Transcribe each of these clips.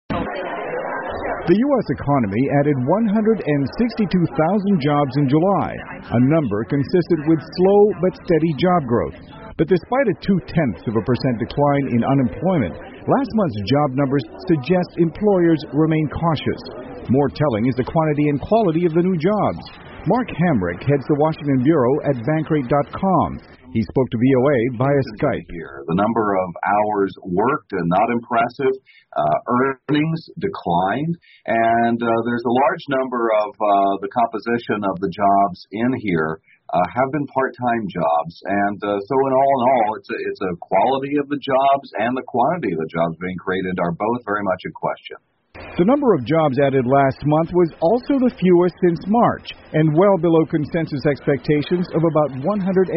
The U.S. economy added 162,000 jobs in July, a number consistent with slow but steady job growth. But despite a 0.2% decline in unemployment, last month's job numbers suggest employers remain cautious. More telling is the quantity and quality of the new jobs. Mark Hamrick heads the Washington Bureau at Bankrate.com. He spoke to VOA via Skype. Here, the number of hours worked not impressive. Earnings declined, and there's a large number of the composition of the jobs in here have been part-time jobs, and so in all, it's a quality of the jobs and the quantity of the jobs being created are both very much in question. The number of jobs added last month was also the fewest since March, and well below consensus expectations of about 185,000.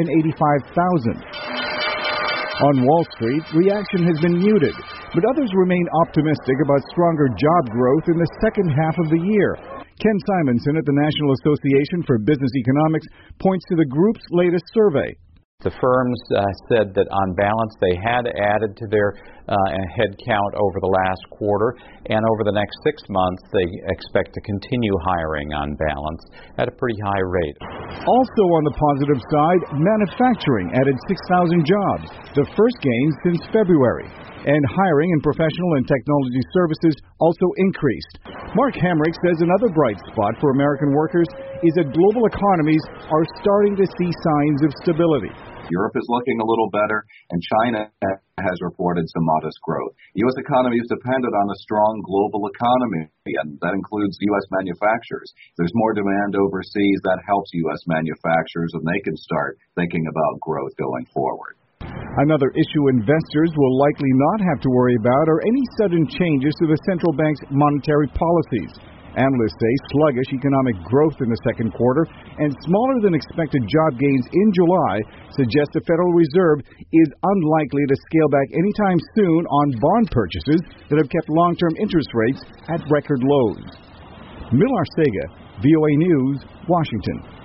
On Wall Street, reaction has been muted, but others remain optimistic about stronger job growth in the second half of the year. Ken Simonson at the National Association for Business Economics points to the group's latest survey. The firms said that on balance they had added to their head count over the last quarter, and over the next 6 months they expect to continue hiring on balance at a pretty high rate. Also on the positive side, manufacturing added 6,000 jobs, the first gain since February. And hiring in professional and technology services also increased. Mark Hamrick says another bright spot for American workers is that global economies are starting to see signs of stability. Europe is looking a little better, and China has reported some modest growth. The U.S. economy is dependent on a strong global economy, and that includes U.S. manufacturers. If there's more demand overseas, that helps U.S. manufacturers, and they can start thinking about growth going forward. Another issue investors will likely not have to worry about are any sudden changes to the central bank's monetary policies. Analysts say sluggish economic growth in the second quarter and smaller than expected job gains in July suggest the Federal Reserve is unlikely to scale back anytime soon on bond purchases that have kept long-term interest rates at record lows. Mil Arcega, VOA News, Washington.